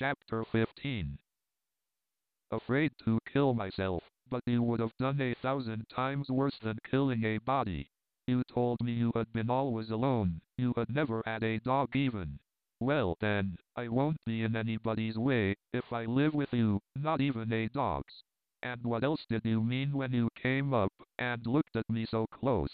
Chapter 15. Afraid to kill myself, but you would have done 1,000 times worse than killing a body. You told me you had been always alone, you had never had a dog even. Well then, I won't be in anybody's way, if I live with you, not even a dog's. And what else did you mean when you came up, and looked at me so close?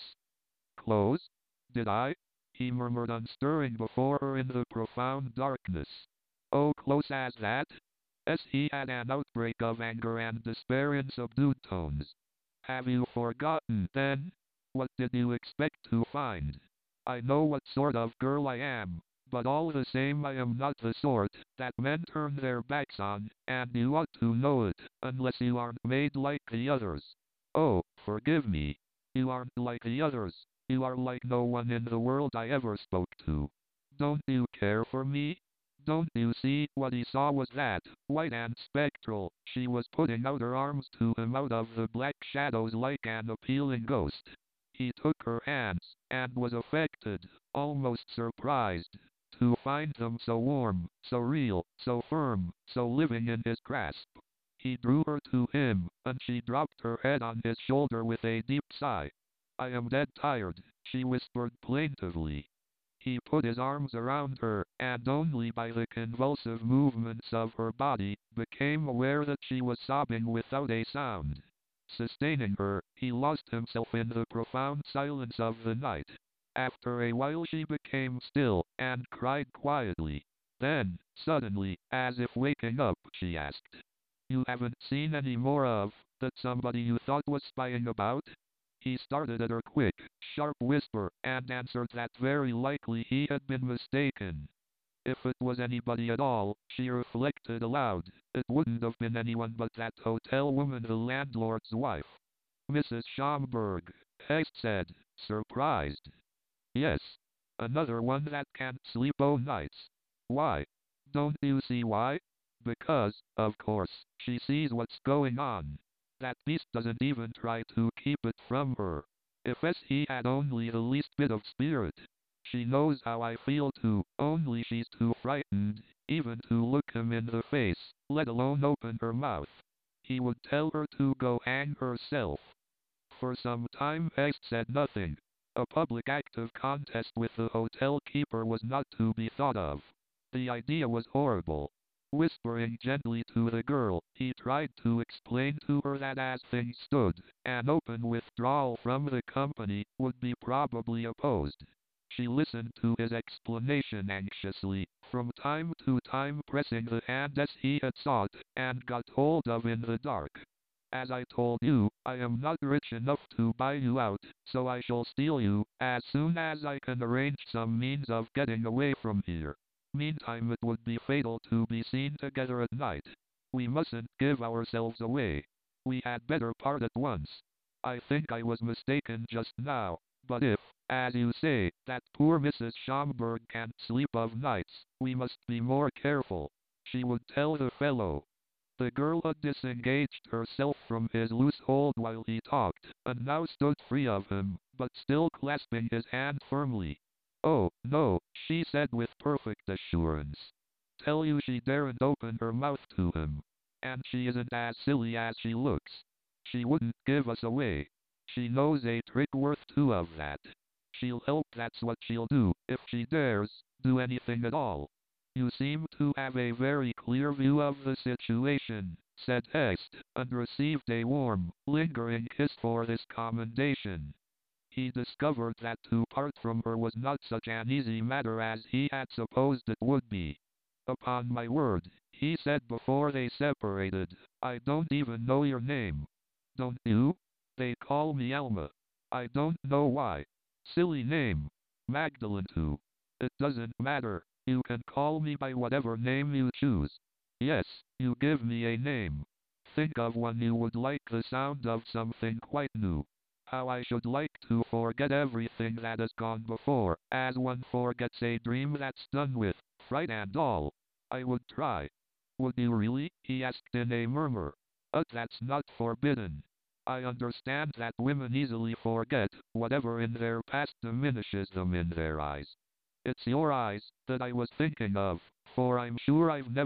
Close? Did I? He murmured, unstirring before her in the profound darkness. Oh, close as that? As he had an outbreak of anger and despair in subdued tones. Have you forgotten, then? What did you expect to find? I know what sort of girl I am, but all the same I am not the sort that men turn their backs on, and you ought to know it, unless you aren't made like the others. Oh, forgive me. You aren't like the others. You are like no one in the world I ever spoke to. Don't you care for me? Don't you see? What he saw was that, white and spectral, she was putting out her arms to him out of the black shadows like an appealing ghost. He took her hands, and was affected, almost surprised, to find them so warm, so real, so firm, so living in his grasp. He drew her to him, and she dropped her head on his shoulder with a deep sigh. I am dead tired, she whispered plaintively. He put his arms around her, and only by the convulsive movements of her body, became aware that she was sobbing without a sound. Sustaining her, he lost himself in the profound silence of the night. After a while she became still, and cried quietly. Then, suddenly, as if waking up, she asked, "You haven't seen any more of that somebody you thought was spying about?" He started at her quick, sharp whisper, and answered that very likely he had been mistaken. If it was anybody at all, she reflected aloud, it wouldn't have been anyone but that hotel woman, the landlord's wife. Mrs. Schomburg, Hest said, surprised. Yes. Another one that can't sleep o' nights. Why? Don't you see why? Because, of course, she sees what's going on. That beast doesn't even try to keep it from her. If he had only the least bit of spirit. She knows how I feel too, only she's too frightened, even to look him in the face, let alone open her mouth. He would tell her to go hang herself. For some time Hest said nothing. A public active contest with the hotel keeper was not to be thought of. The idea was horrible. Whispering gently to the girl, he tried to explain to her that as things stood, an open withdrawal from the company would be probably opposed. She listened to his explanation anxiously, from time to time pressing the hand as he had sought, and got hold of in the dark. As I told you, I am not rich enough to buy you out, so I shall steal you, as soon as I can arrange some means of getting away from here. Meantime it would be fatal to be seen together at night. We mustn't give ourselves away. We had better part at once. I think I was mistaken just now, but if, as you say, that poor Mrs. Schomburg can't sleep of nights, we must be more careful. She would tell the fellow. The girl had disengaged herself from his loose hold while he talked, and now stood free of him, but still clasping his hand firmly. Oh, no, she said with perfect assurance. Tell you she daren't open her mouth to him. And she isn't as silly as she looks. She wouldn't give us away. She knows a trick worth two of that. She'll help, that's what she'll do, if she dares, do anything at all. You seem to have a very clear view of the situation, said Hest, and received a warm, lingering kiss for this commendation. He discovered that to part from her was not such an easy matter as he had supposed it would be. Upon my word, he said before they separated, I don't even know your name. Don't you? They call me Alma. I don't know why. Silly name. Magdalene too. It doesn't matter. You can call me by whatever name you choose. Yes, you give me a name. Think of one you would like the sound of something quite new. How I should like to forget everything that has gone before, as one forgets a dream that's done with, fright and all. I would try. Would you really? He asked in a murmur. That's not forbidden. I understand that women easily forget, whatever in their past diminishes them in their eyes. It's your eyes that I was thinking of, for I'm sure I've never wished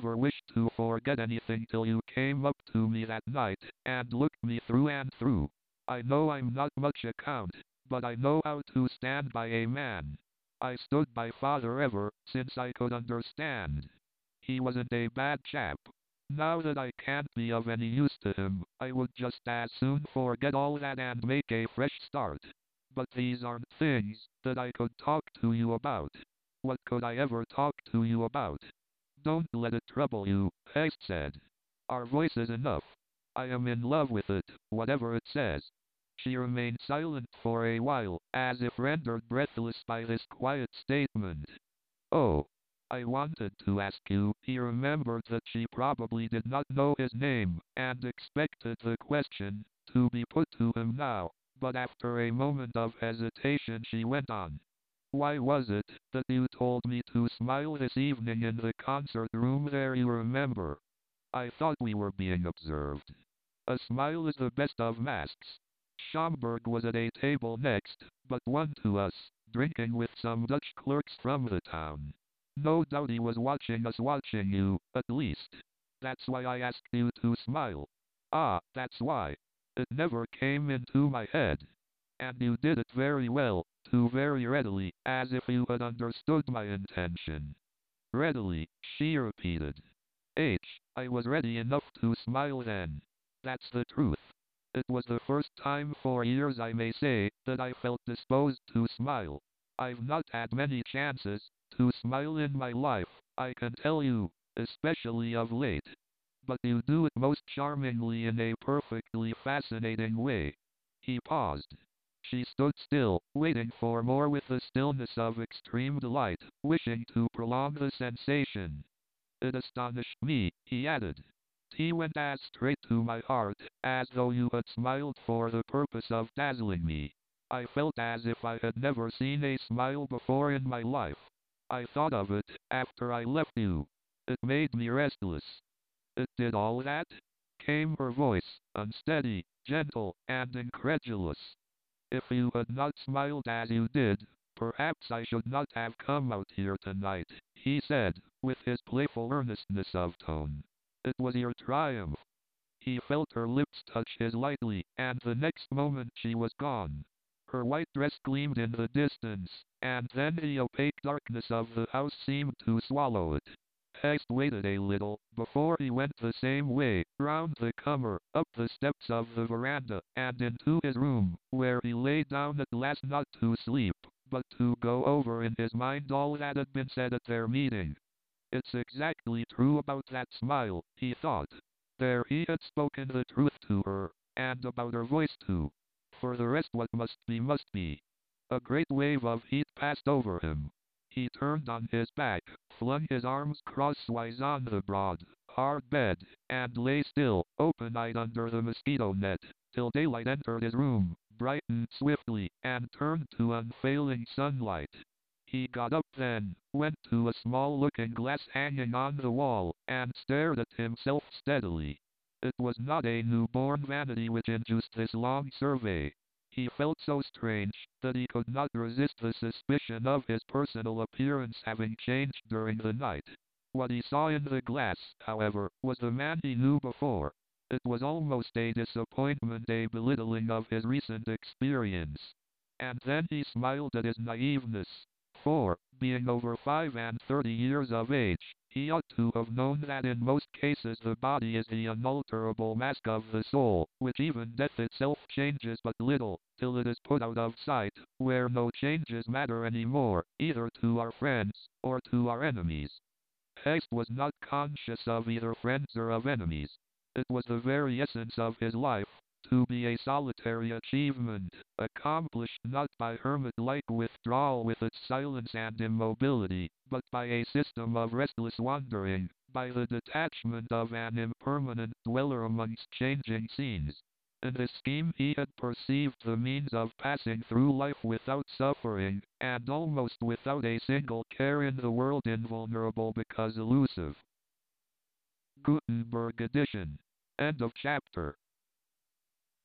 to forget anything till you came up to me that night, and looked me through and through. I know I'm not much account, but I know how to stand by a man. I stood by father ever since I could understand. He wasn't a bad chap. Now that I can't be of any use to him, I would just as soon forget all that and make a fresh start. But these aren't things that I could talk to you about. What could I ever talk to you about? Don't let it trouble you, Heist said. Our voice is enough. I am in love with it, whatever it says. She remained silent for a while, as if rendered breathless by this quiet statement. Oh, I wanted to ask you. He remembered that she probably did not know his name, and expected the question to be put to him now, but after a moment of hesitation she went on. Why was it that you told me to smile this evening in the concert room there, you remember? I thought we were being observed. A smile is the best of masks. Schomburg was at a table next, but one to us, drinking with some Dutch clerks from the town. No doubt he was watching us, watching you, at least. That's why I asked you to smile. Ah, that's why. It never came into my head. And you did it very well, too, very readily, as if you had understood my intention. Readily, she repeated. I was ready enough to smile then. That's the truth. It was the first time for years, I may say, that I felt disposed to smile. I've not had many chances to smile in my life, I can tell you, especially of late. But you do it most charmingly in a perfectly fascinating way. He paused. She stood still, waiting for more with the stillness of extreme delight, wishing to prolong the sensation. It astonished me, he added. He went as straight to my heart, as though you had smiled for the purpose of dazzling me. I felt as if I had never seen a smile before in my life. I thought of it after I left you. It made me restless. It did all that? Came her voice, unsteady, gentle, and incredulous. If you had not smiled as you did, perhaps I should not have come out here tonight, he said, with his playful earnestness of tone. It was your triumph. He felt her lips touch his lightly, and the next moment she was gone. Her white dress gleamed in the distance, and then the opaque darkness of the house seemed to swallow it. Hest waited a little, before he went the same way, round the comer, up the steps of the veranda, and into his room, where he lay down at last, not to sleep, but to go over in his mind all that had been said at their meeting. It's exactly true about that smile, he thought. There he had spoken the truth to her, and about her voice too. For the rest, what must be must be. A great wave of heat passed over him. He turned on his back, flung his arms crosswise on the broad, hard bed, and lay still, open-eyed under the mosquito net, till daylight entered his room, brightened swiftly, and turned to unfailing sunlight. He got up then, went to a small looking-glass hanging on the wall, and stared at himself steadily. It was not a newborn vanity which induced this long survey. He felt so strange that he could not resist the suspicion of his personal appearance having changed during the night. What he saw in the glass, however, was the man he knew before. It was almost a disappointment, a belittling of his recent experience. And then he smiled at his naiveness. For, being over 35 years of age, he ought to have known that in most cases the body is the unalterable mask of the soul, which even death itself changes but little, till it is put out of sight, where no changes matter any more, either to our friends, or to our enemies. Hest was not conscious of either friends or of enemies. It was the very essence of his life, to be a solitary achievement, accomplished not by hermit-like withdrawal with its silence and immobility, but by a system of restless wandering, by the detachment of an impermanent dweller amongst changing scenes. In this scheme he had perceived the means of passing through life without suffering, and almost without a single care in the world, invulnerable because elusive. Gutenberg edition. End of chapter.